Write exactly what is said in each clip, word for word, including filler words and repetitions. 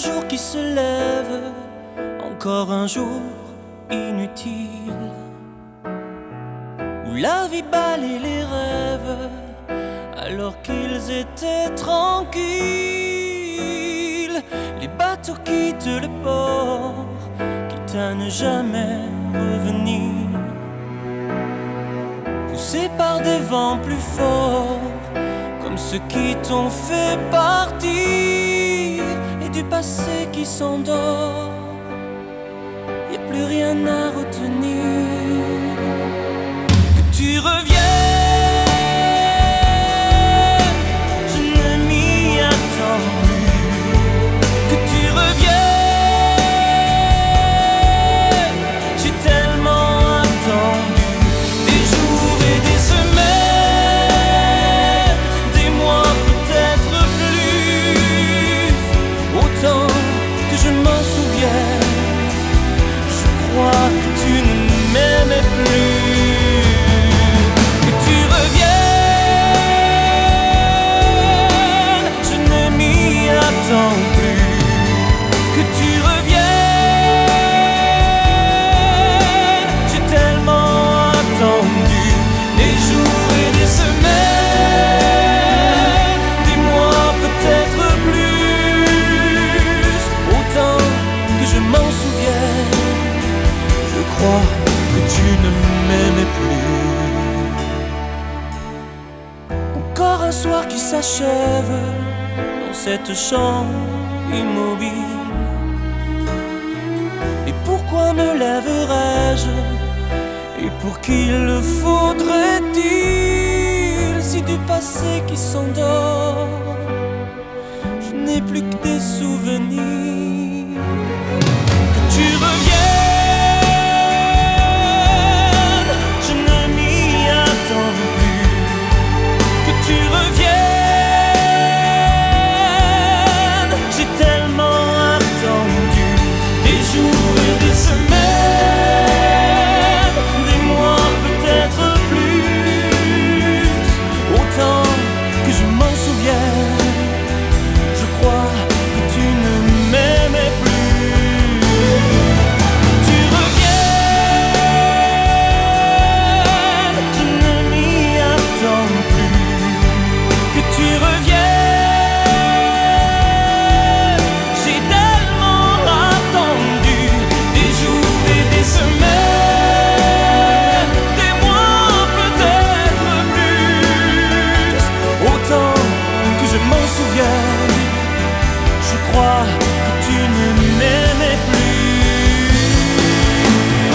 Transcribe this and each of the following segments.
jour qui se lève, encore un jour inutile, où la vie balaye les rêves alors qu'ils étaient tranquilles. Les bateaux quittent le port, quitte à ne jamais revenir, poussés par des vents plus forts, comme ceux qui t'ont fait partir, et du passé qui s'endort. Y'a plus rien à retenir. Que tu reviennes, je ne m'y attends plus. Que tu reviennes, j'ai tellement attendu. Des jours et des semaines, des mois peut-être plus. Autant que je m'en souviens, je crois que tu ne m'aimais plus. Que tu reviennes, je ne m'y attends plus. Que tu reviennes, j'ai tellement attendu. Des jours et des semaines, des mois peut-être plus. Autant que je m'en souviens, je crois que tu ne m'aimais plus. Encore un soir qui s'achève dans cette chambre immobile. Et pourquoi me lèverais-je? Et pour qui le faudrait-il? Si du passé qui s'endort, je n'ai plus que des souvenirs. Que tu reviennes, je ne m'y attends plus. Que tu reviennes, j'ai tellement attendu. Des jours et des semaines, des mois peut-être plus. Autant que je m'en souviens, je crois que tu ne m'aimais plus. Tu reviennes, je ne m'y attends plus. Que tu reviennes, j'ai tellement attendu. Des jours et des semaines, des mois peut-être plus. Autant que je m'en souviens, je crois que tu ne m'aimais plus. Oh,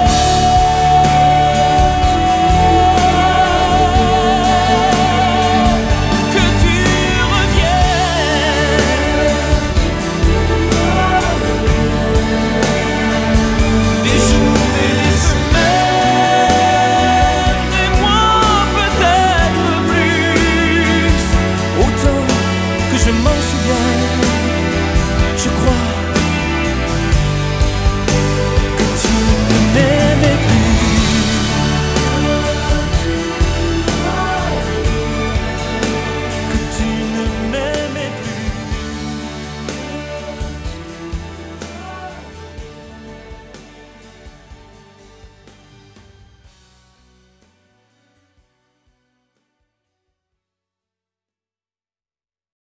que tu reviennes. Des jours et des semaines, des mois peut-être plus. Autant que je m'en souviens, je crois